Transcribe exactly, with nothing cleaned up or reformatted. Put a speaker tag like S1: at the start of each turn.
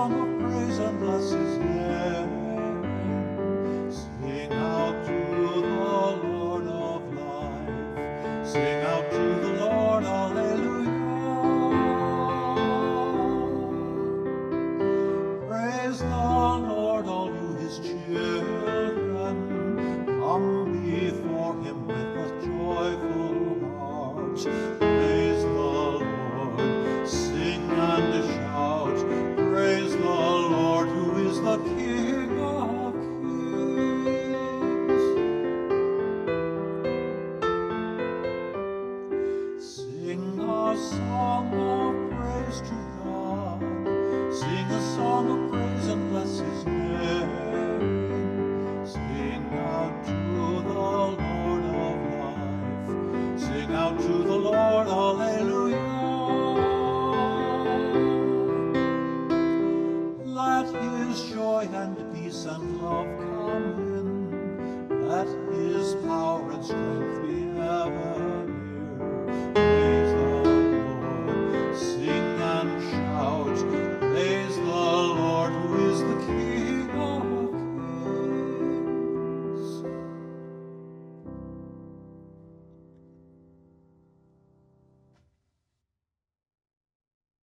S1: song of praise and bless his name. Sing out to the Lord of life. Sing out to the Lord, hallelujah. Praise the Lord, all you his children. Come before him with a joyful heart. Praise the Lord, sing and shout. Praise the Lord, who is the King of kings. Sing a song of praise to God. Sing a song of praise and bless his name. Sing out to the Lord of life. Sing out to the Lord, hallelujah. Let his joy and peace and love come in. Let his power and strength be ever